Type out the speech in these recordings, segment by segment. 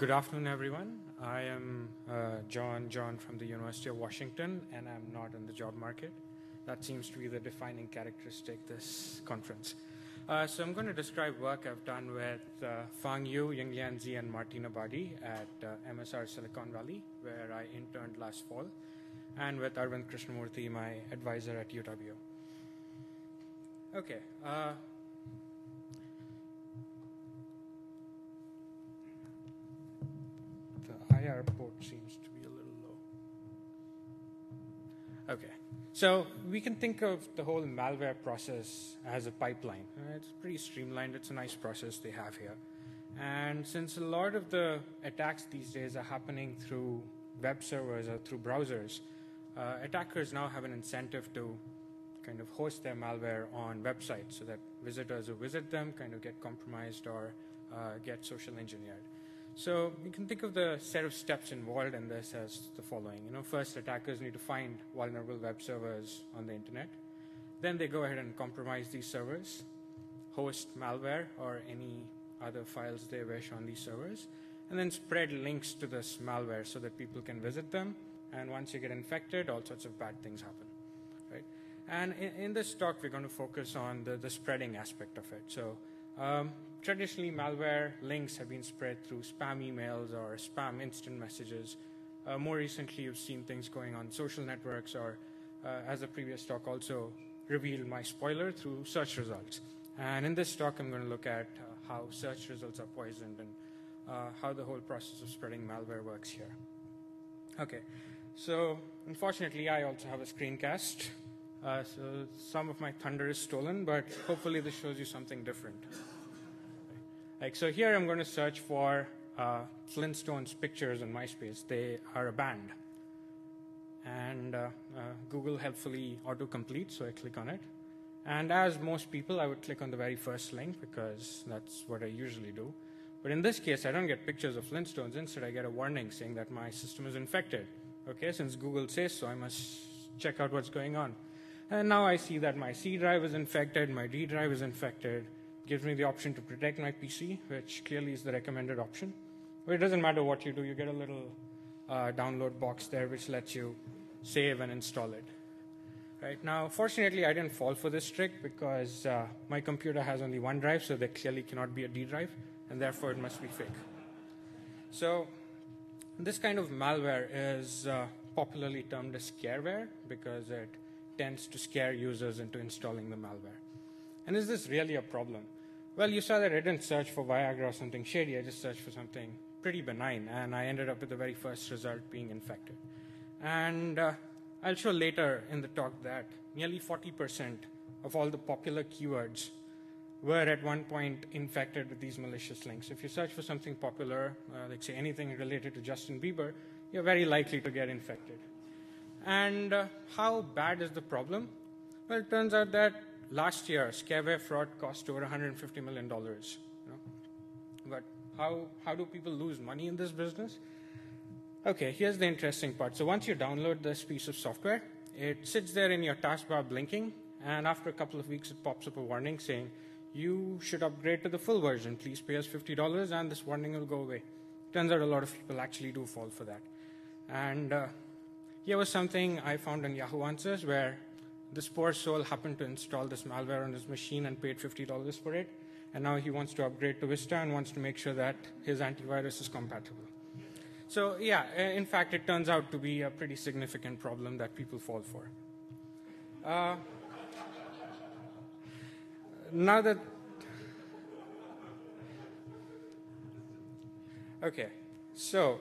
Good afternoon, everyone. I am John from the University of Washington, and I'm not in the job market. That seems to be the defining characteristic this conference. So I'm going to describe work I've done with Fang Yu, Yinglian Zi, and Martina Badi at MSR Silicon Valley, where I interned last fall, and with Arvind Krishnamurthy, my advisor at UW. Okay. The IR port seems to be a little low. Okay. So we can think of the whole malware process as a pipeline. It's pretty streamlined. It's a nice process they have here. And since a lot of the attacks these days are happening through web servers or through browsers, attackers now have an incentive to kind of host their malware on websites so that visitors who visit them kind of get compromised or get social engineered. So you can think of the set of steps involved in this as the following. First, attackers need to find vulnerable web servers on the internet. Then they go ahead and compromise these servers, host malware or any other files they wish on these servers, and then spread links to this malware so that people can visit them. And once you get infected, all sorts of bad things happen, right? And in this talk, we're going to focus on the spreading aspect of it. So traditionally, malware links have been spread through spam emails or spam instant messages. More recently, you've seen things going on social networks or, as the previous talk also revealed, my spoiler, through search results. And in this talk, I'm going to look at how search results are poisoned and how the whole process of spreading malware works here. Okay, so unfortunately, I also have a screencast. So some of my thunder is stolen, but hopefully this shows you something different. So here I'm going to search for Flintstones pictures on MySpace. They are a band. And Google helpfully autocomplete, so I click on it. And as most people, I would click on the very first link because that's what I usually do. But in this case, I don't get pictures of Flintstones. Instead, I get a warning saying that my system is infected. Okay, since Google says so, I must check out what's going on. And now I see that my C drive is infected, my D drive is infected. Gives me the option to protect my PC, which clearly is the recommended option. But it doesn't matter what you do. You get a little download box there which lets you save and install it. Right now, fortunately, I didn't fall for this trick because my computer has only one drive, so there clearly cannot be a D drive, and therefore it must be fake. So this kind of malware is popularly termed as scareware because it tends to scare users into installing the malware. And is this really a problem? Well, you saw that I didn't search for Viagra or something shady. I just searched for something pretty benign, and I ended up with the very first result being infected. And I'll show later in the talk that nearly 40% of all the popular keywords were at one point infected with these malicious links. If you search for something popular, like say anything related to Justin Bieber, you're very likely to get infected. And how bad is the problem? Well, it turns out that last year, scareware fraud cost over $150 million. But how do people lose money in this business? Okay, here's the interesting part. So once you download this piece of software, it sits there in your taskbar blinking, and after a couple of weeks, it pops up a warning saying, you should upgrade to the full version. Please pay us $50, and this warning will go away. Turns out a lot of people actually do fall for that. And here was something I found in Yahoo Answers where this poor soul happened to install this malware on his machine and paid $50 for it. And now he wants to upgrade to Vista and wants to make sure that his antivirus is compatible. So yeah, in fact, it turns out to be a pretty significant problem that people fall for. Now that... Okay, so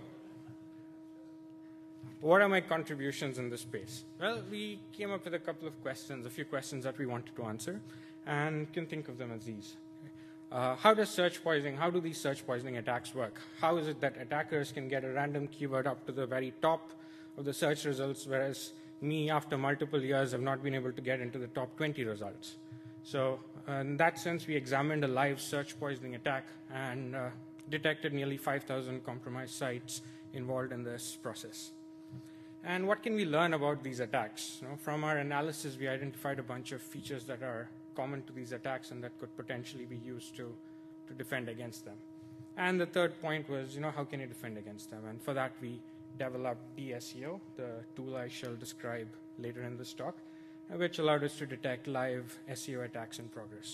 what are my contributions in this space? Well, we came up with a couple of questions, a few questions that we wanted to answer, and can think of them as these. How do these search poisoning attacks work? How is it that attackers can get a random keyword up to the very top of the search results, whereas me, after multiple years, have not been able to get into the top 20 results? So in that sense, we examined a live search poisoning attack and detected nearly 5,000 compromised sites involved in this process. And what can we learn about these attacks? From our analysis, we identified a bunch of features that are common to these attacks and that could potentially be used to defend against them. And the third point was, how can you defend against them? And for that, we developed DSEO, the tool I shall describe later in this talk, which allowed us to detect live SEO attacks in progress.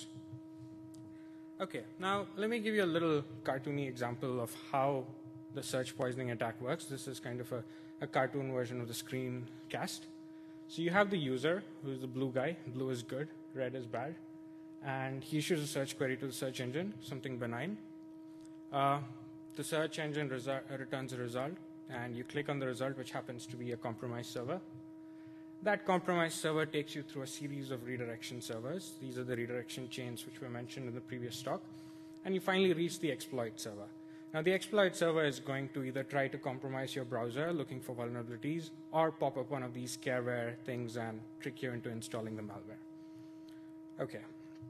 Okay, now let me give you a little cartoony example of how the search poisoning attack works. This is kind of a cartoon version of the screencast. So you have the user, who is the blue guy. Blue is good, red is bad. And he issues a search query to the search engine, something benign. The search engine returns a result, and you click on the result, which happens to be a compromised server. That compromised server takes you through a series of redirection servers. These are the redirection chains which were mentioned in the previous talk. And you finally reach the exploit server. Now, the exploit server is going to either try to compromise your browser looking for vulnerabilities or pop up one of these scareware things and trick you into installing the malware. Okay.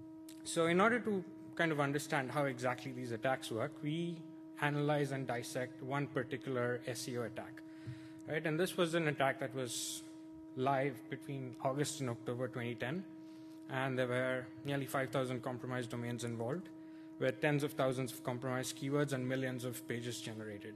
So in order to kind of understand how exactly these attacks work, we analyze and dissect one particular SEO attack. Right? And this was an attack that was live between August and October 2010, and there were nearly 5,000 compromised domains involved, with tens of thousands of compromised keywords and millions of pages generated.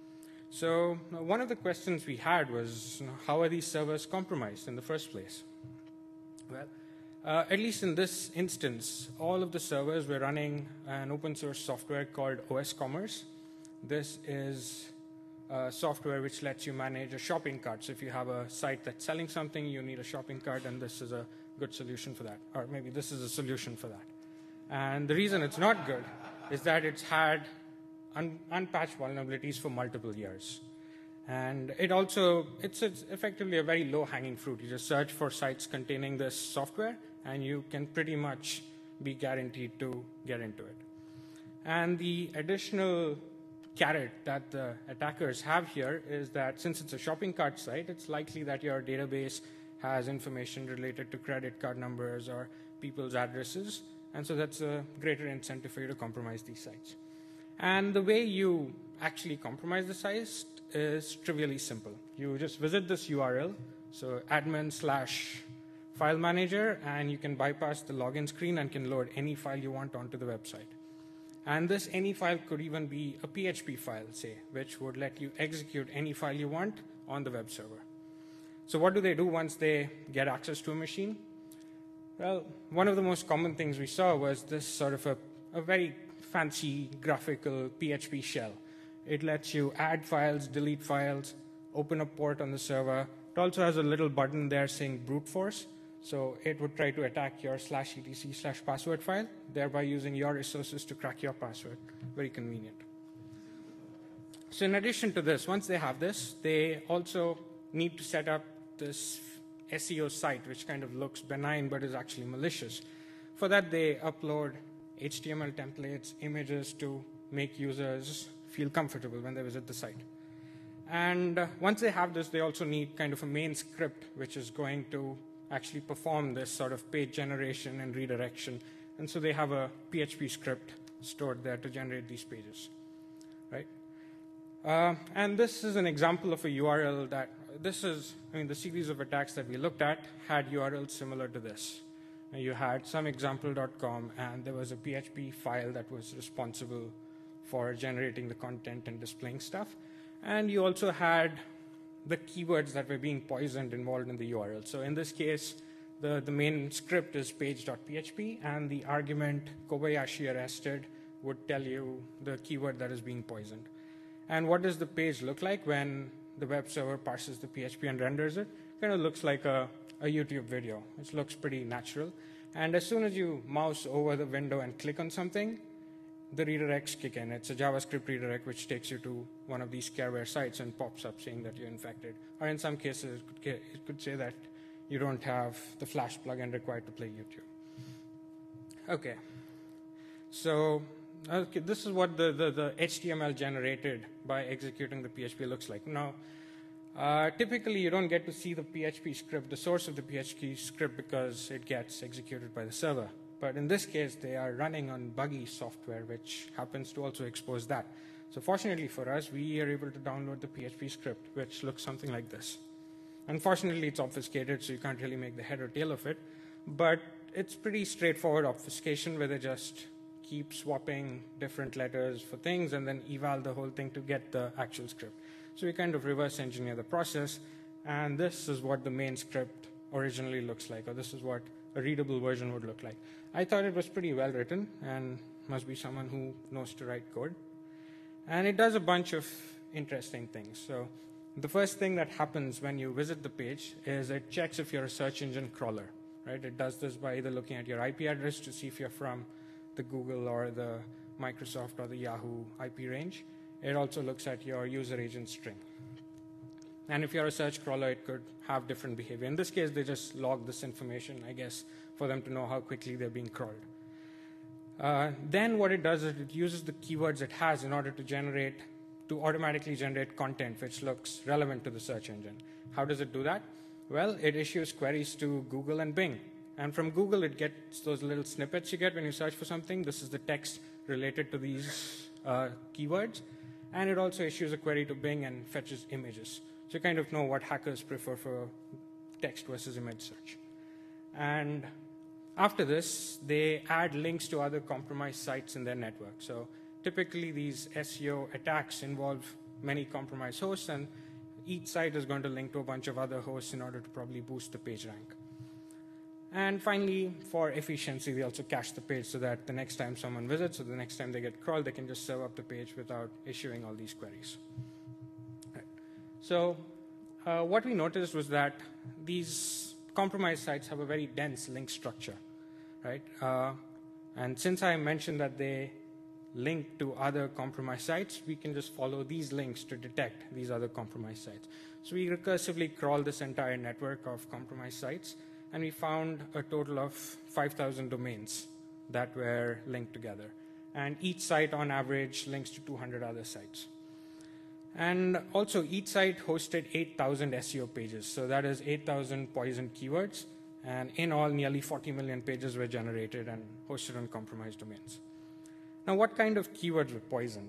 So one of the questions we had was, how are these servers compromised in the first place? Well, at least in this instance, all of the servers were running an open source software called OS Commerce. This is software which lets you manage a shopping cart. So if you have a site that's selling something, you need a shopping cart, and this is a good solution for that. Or maybe this is a solution for that. And the reason it's not good is that it's had unpatched vulnerabilities for multiple years. And it's effectively a very low-hanging fruit. You just search for sites containing this software, and you can pretty much be guaranteed to get into it. And the additional carrot that the attackers have here is that since it's a shopping cart site, it's likely that your database has information related to credit card numbers or people's addresses, and so that's a greater incentive for you to compromise these sites. And the way you actually compromise the site is trivially simple. You just visit this URL, so admin/file manager, and you can bypass the login screen and can load any file you want onto the website. And this any file could even be a PHP file, say, which would let you execute any file you want on the web server. So what do they do once they get access to a machine? Well, one of the most common things we saw was this sort of a very fancy graphical PHP shell. It lets you add files, delete files, open a port on the server. It also has a little button there saying brute force. So it would try to attack your /etc/password file, thereby using your resources to crack your password. Very convenient. So in addition to this, once they have this, they also need to set up this SEO site, which kind of looks benign but is actually malicious. For that, they upload HTML templates, images to make users feel comfortable when they visit the site. And once they have this, they also need kind of a main script, which is going to actually perform this sort of page generation and redirection. And so they have a PHP script stored there to generate these pages, right? And this is an example of a URL that, the series of attacks that we looked at had URLs similar to this. You had someexample.com, and there was a PHP file that was responsible for generating the content and displaying stuff. And you also had the keywords that were being poisoned involved in the URL. So in this case, the main script is page.php, and the argument Kobayashi arrested would tell you the keyword that is being poisoned. And what does the page look like when the web server parses the PHP and renders it? It kind of looks like a YouTube video. It looks pretty natural. And as soon as you mouse over the window and click on something, the redirects kick in. It's a JavaScript redirect which takes you to one of these scareware sites and pops up saying that you're infected. Or in some cases, it could say that you don't have the Flash plugin required to play YouTube. Okay. So this is what the HTML generated by executing the PHP looks like. Now, typically, you don't get to see the PHP script, the source of the PHP script, because it gets executed by the server. But in this case, they are running on buggy software, which happens to also expose that. So fortunately for us, we are able to download the PHP script, which looks something like this. Unfortunately, it's obfuscated, so you can't really make the head or tail of it. But it's pretty straightforward obfuscation, where they just keep swapping different letters for things and then eval the whole thing to get the actual script. So we kind of reverse engineer the process, and this is what the main script originally looks like, or this is what a readable version would look like. I thought it was pretty well written and must be someone who knows to write code. And it does a bunch of interesting things. So the first thing that happens when you visit the page is it checks if you're a search engine crawler, right? It does this by either looking at your IP address to see if you're from the Google or the Microsoft or the Yahoo IP range. It also looks at your user agent string. And if you're a search crawler, it could have different behavior. In this case, they just log this information, I guess, for them to know how quickly they're being crawled. Then what it does is it uses the keywords it has in order to automatically generate content which looks relevant to the search engine. How does it do that? Well, it issues queries to Google and Bing. And from Google, it gets those little snippets you get when you search for something. This is the text related to these keywords. And it also issues a query to Bing and fetches images. So you kind of know what hackers prefer for text versus image search. And after this, they add links to other compromised sites in their network. So typically, these SEO attacks involve many compromised hosts, and each site is going to link to a bunch of other hosts in order to probably boost the page rank. And finally, for efficiency, they also cache the page so that the next time someone visits or the next time they get crawled, they can just serve up the page without issuing all these queries. Right. So what we noticed was that these compromised sites have a very dense link structure, right? And since I mentioned that they link to other compromised sites, we can just follow these links to detect these other compromised sites. So we recursively crawl this entire network of compromised sites, and we found a total of 5,000 domains that were linked together. And each site, on average, links to 200 other sites. And also, each site hosted 8,000 SEO pages. So that is 8,000 poisoned keywords. And in all, nearly 40 million pages were generated and hosted on compromised domains. Now, what kind of keywords were poisoned?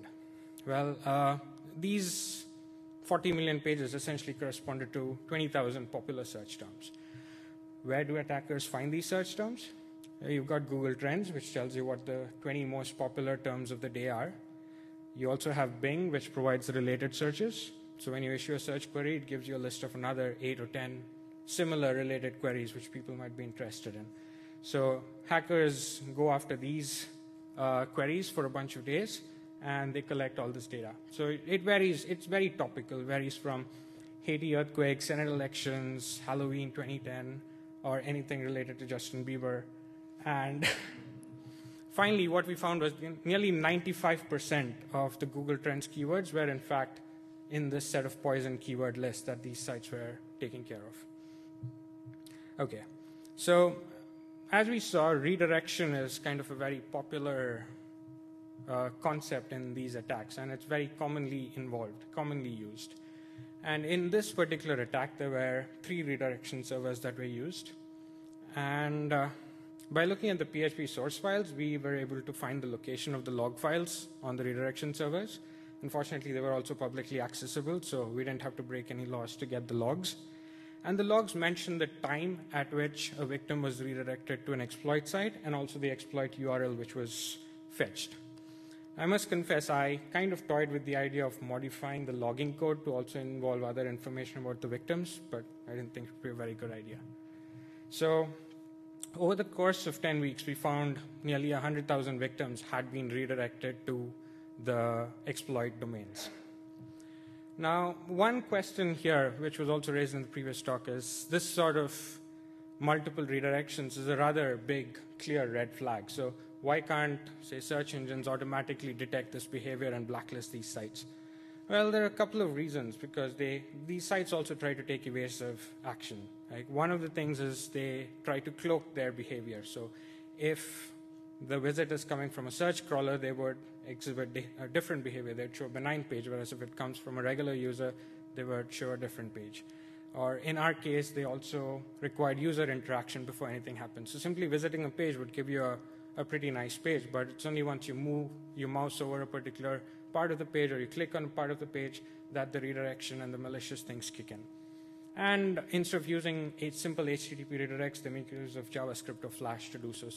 Well, these 40 million pages essentially corresponded to 20,000 popular search terms. Where do attackers find these search terms? You've got Google Trends, which tells you what the 20 most popular terms of the day are. You also have Bing, which provides related searches. So when you issue a search query, it gives you a list of another 8 or 10 similar related queries which people might be interested in. So hackers go after these queries for a bunch of days, and they collect all this data. So it varies. It's very topical. It varies from Haiti earthquake, Senate elections, Halloween 2010, or anything related to Justin Bieber. And finally, what we found was nearly 95% of the Google Trends keywords were, in fact, in this set of poison keyword list that these sites were taking care of. Okay, so as we saw, redirection is kind of a very popular concept in these attacks, and it's very commonly involved, commonly used. And in this particular attack, there were 3 redirection servers that were used. And by looking at the PHP source files, we were able to find the location of the log files on the redirection servers. Unfortunately, they were also publicly accessible, so we didn't have to break any laws to get the logs. And the logs mention the time at which a victim was redirected to an exploit site, and also the exploit URL which was fetched. I must confess, I kind of toyed with the idea of modifying the logging code to also involve other information about the victims, but I didn't think it would be a very good idea. So over the course of 10 weeks, we found nearly 100,000 victims had been redirected to the exploit domains. Now, one question here, which was also raised in the previous talk, is this sort of multiple redirections is a rather big, clear red flag. So why can't, say, search engines automatically detect this behavior and blacklist these sites? Well, there are a couple of reasons, because these sites also try to take evasive action. Like, one of the things is they try to cloak their behavior. So if the visit is coming from a search crawler, they would exhibit a different behavior. They'd show a benign page, whereas if it comes from a regular user, they would show a different page. Or in our case, they also required user interaction before anything happens. So simply visiting a page would give you a pretty nice page, but it's only once you move your mouse over a particular part of the page or you click on a part of the page that the redirection and the malicious things kick in. And instead of using simple HTTP redirects, they make use of JavaScript or Flash to do so. So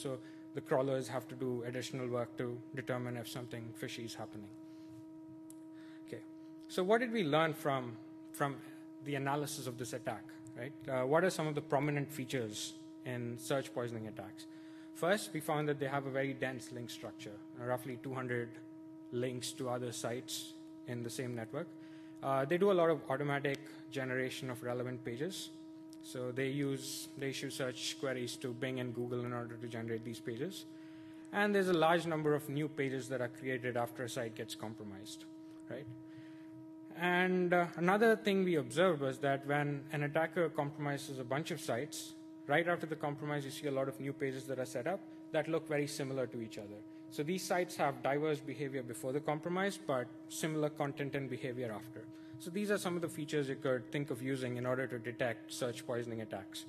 the crawlers have to do additional work to determine if something fishy is happening. Okay, so what did we learn from the analysis of this attack, right? What are some of the prominent features in search poisoning attacks? First, we found that they have a very dense link structure, roughly 200 links to other sites in the same network. They do a lot of automatic generation of relevant pages. So they issue search queries to Bing and Google in order to generate these pages. And there's a large number of new pages that are created after a site gets compromised, right? And another thing we observed was that when an attacker compromises a bunch of sites, right after the compromise, you see a lot of new pages that are set up that look very similar to each other. So these sites have diverse behavior before the compromise, but similar content and behavior after. So these are some of the features you could think of using in order to detect search poisoning attacks.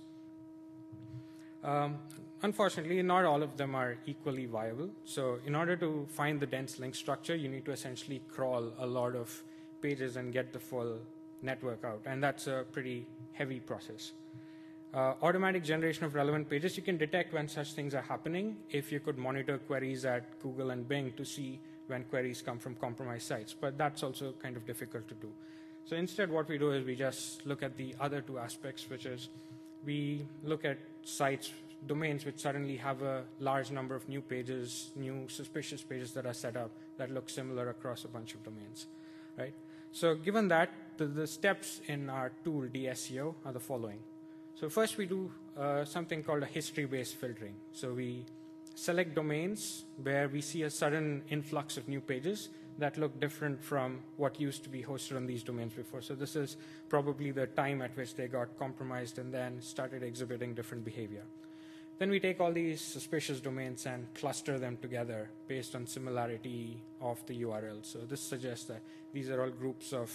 Unfortunately, not all of them are equally viable. So in order to find the dense link structure, you need to essentially crawl a lot of pages and get the full network out. And that's a pretty heavy process. Automatic generation of relevant pages, you can detect when such things are happening if you could monitor queries at Google and Bing to see when queries come from compromised sites. But that's also kind of difficult to do. So instead, what we do is we just look at the other two aspects, which is we look at sites, domains which suddenly have a large number of new pages, new suspicious pages that are set up that look similar across a bunch of domains, right? So given that, the steps in our tool, DSEO, are the following. So first we do something called a history-based filtering. So we select domains where we see a sudden influx of new pages that look different from what used to be hosted on these domains before. So this is probably the time at which they got compromised and then started exhibiting different behavior. Then we take all these suspicious domains and cluster them together based on similarity of the URL. So this suggests that these are all groups of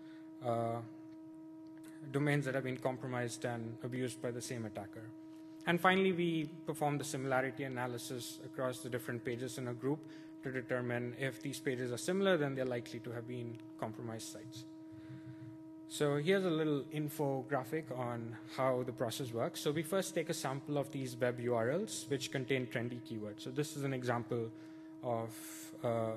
domains that have been compromised and abused by the same attacker. And finally, we perform the similarity analysis across the different pages in a group to determine if these pages are similar, then they're likely to have been compromised sites. So here's a little infographic on how the process works. So we first take a sample of these web URLs which contain trendy keywords. So this is an example of a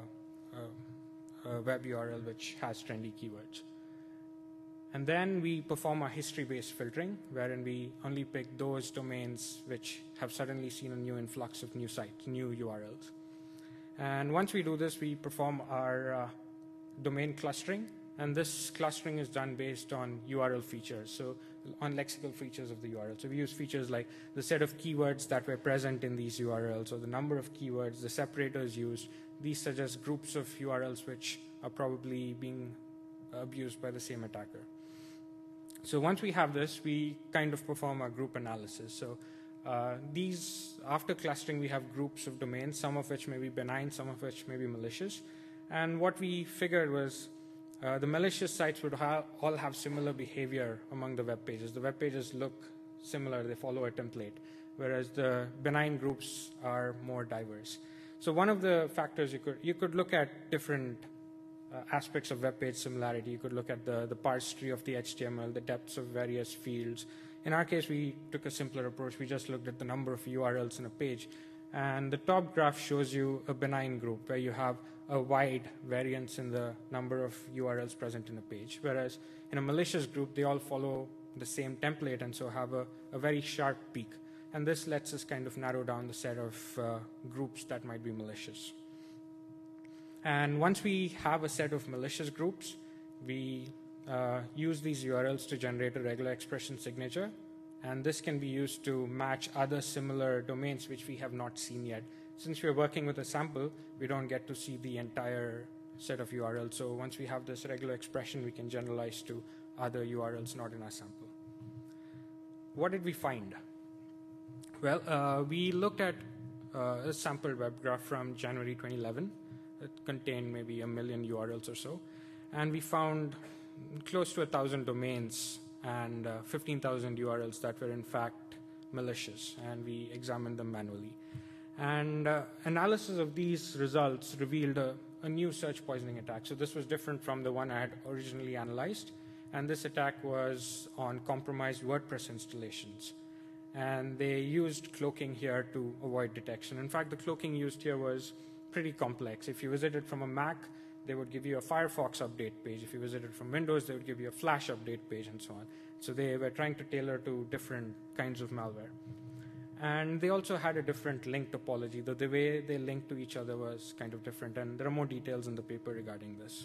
web URL which has trendy keywords. And then we perform a history-based filtering, wherein we only pick those domains which have suddenly seen a new influx of new sites, new URLs. And once we do this, we perform our domain clustering. And this clustering is done based on URL features, so on lexical features of the URL. So we use features like the set of keywords that were present in these URLs, or the number of keywords, the separators used. These suggest groups of URLs which are probably being abused by the same attacker. So once we have this, we kind of perform a group analysis. So after clustering, we have groups of domains, some of which may be benign, some of which may be malicious. And what we figured was the malicious sites would all have similar behavior among the web pages. The web pages look similar, they follow a template, whereas the benign groups are more diverse. So one of the factors you could look at different aspects of web page similarity. You could look at the parse tree of the HTML, the depths of various fields. In our case, we took a simpler approach. We just looked at the number of URLs in a page. And the top graph shows you a benign group where you have a wide variance in the number of URLs present in a page. Whereas in a malicious group, they all follow the same template and so have a very sharp peak. And this lets us kind of narrow down the set of groups that might be malicious. And once we have a set of malicious groups, we use these URLs to generate a regular expression signature. And this can be used to match other similar domains which we have not seen yet. Since we're working with a sample, we don't get to see the entire set of URLs. So once we have this regular expression, we can generalize to other URLs not in our sample. What did we find? Well, we looked at a sample web graph from January 2011. It contained maybe 1 million URLs or so. And we found close to 1,000 domains and 15,000 URLs that were in fact malicious, and we examined them manually. And analysis of these results revealed a new search poisoning attack. So this was different from the one I had originally analyzed, and this attack was on compromised WordPress installations. and they used cloaking here to avoid detection. In fact, the cloaking used here was pretty complex. If you visited from a Mac, they would give you a Firefox update page. If you visited from Windows, they would give you a Flash update page and so on. So they were trying to tailor to different kinds of malware. And they also had a different link topology. The way they linked to each other was kind of different, and there are more details in the paper regarding this.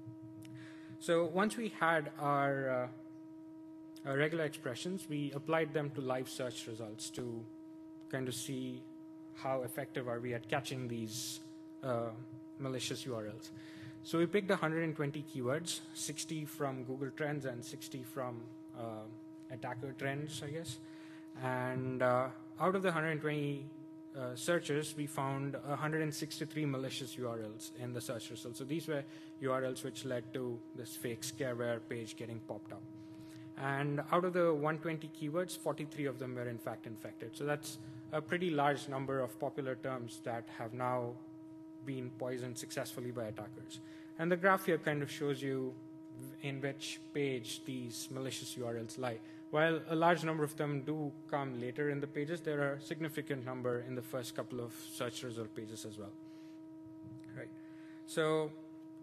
So once we had our regular expressions, we applied them to live search results to kind of see how effective are we at catching these malicious URLs. So we picked 120 keywords, 60 from Google Trends and 60 from attacker trends, I guess. And out of the 120 searches, we found 163 malicious URLs in the search results. So these were URLs which led to this fake scareware page getting popped up. And out of the 120 keywords, 43 of them were in fact infected. So that's a pretty large number of popular terms that have now been poisoned successfully by attackers. And the graph here kind of shows you in which page these malicious URLs lie. While a large number of them do come later in the pages, there are a significant number in the first couple of search result pages as well. Right. So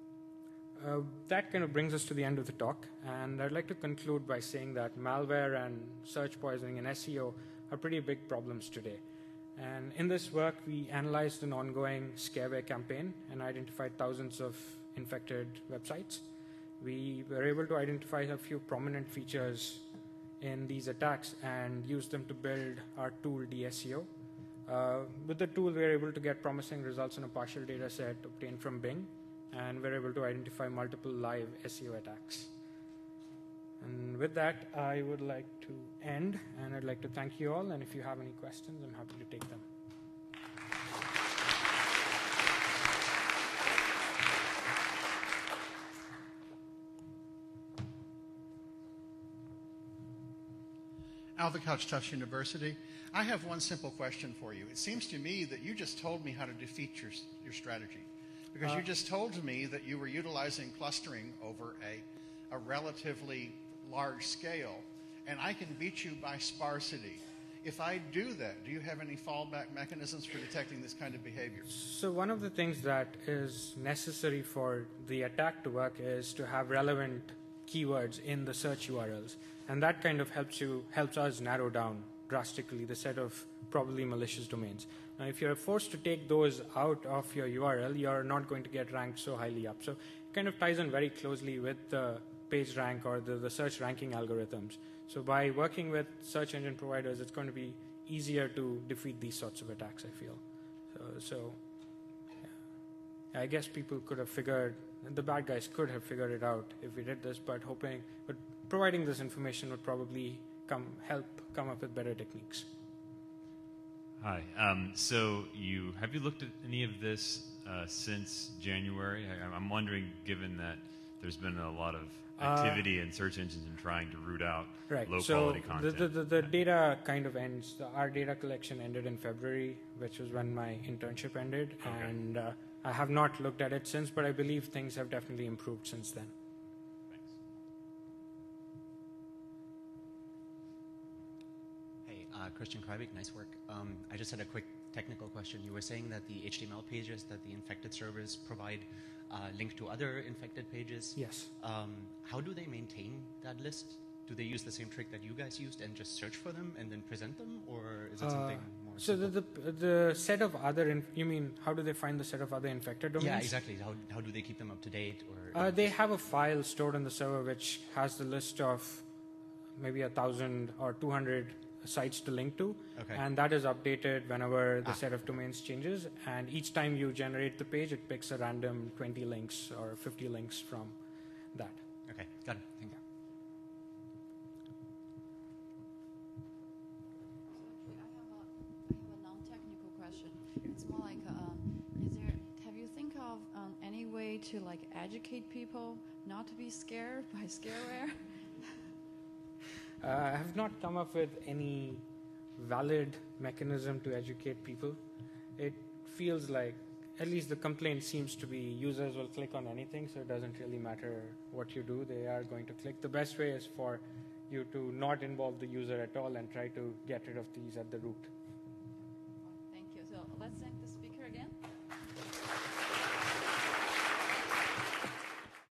that kind of brings us to the end of the talk. And I'd like to conclude by saying that malware and search poisoning and SEO are pretty big problems today. And in this work, we analyzed an ongoing scareware campaign and identified thousands of infected websites. We were able to identify a few prominent features in these attacks and use them to build our tool DSEO. With the tool, we were able to get promising results in a partial data set obtained from Bing, and we're able to identify multiple live SEO attacks. And with that, I would like to end, and I'd like to thank you all, and if you have any questions, I'm happy to take them. Alvin Couch, Tufts University. I have one simple question for you. It seems to me that you just told me how to defeat your strategy, because you just told me that you were utilizing clustering over a relatively large scale, and I can beat you by sparsity. If I do that, do you have any fallback mechanisms for detecting this kind of behavior? So one of the things that is necessary for the attack to work is to have relevant keywords in the search URLs. And that kind of helps us narrow down drastically the set of probably malicious domains. Now, if you're forced to take those out of your URL, you're not going to get ranked so highly up. So it kind of ties in very closely with the PageRank or the search ranking algorithms. So by working with search engine providers, it's going to be easier to defeat these sorts of attacks, I feel. So yeah. I guess people could have figured, the bad guys could have figured it out if we did this, but providing this information would probably help come up with better techniques. Hi. So have you looked at any of this since January? I'm wondering, given that there's been a lot of activity in search engines in trying to root out low-quality content. The data kind of ends. Our data collection ended in February, which was when my internship ended, okay. And I have not looked at it since, but I believe things have definitely improved since then. Christian Krybik, nice work. I just had a quick technical question. You were saying that the HTML pages that the infected servers provide link to other infected pages. Yes. How do they maintain that list? Do they use the same trick that you guys used and just search for them and then present them, or is it something more so simple? the set of other, you mean how do they find the set of other infected domains? Yeah, exactly. How do they keep them up to date? Or they have a file stored on the server which has the list of maybe 1,000 or 200 sites to link to, okay. And that is updated whenever the set of domains changes, and each time you generate the page, it picks a random 20 links or 50 links from that. Okay, got it. Thank you. I have a non-technical question. It's more like, have you think of any way to educate people not to be scared by scareware? I have not come up with any valid mechanism to educate people. It feels like, at least the complaint seems to be, users will click on anything, so it doesn't really matter what you do, they are going to click. The best way is for you to not involve the user at all and try to get rid of these at the root.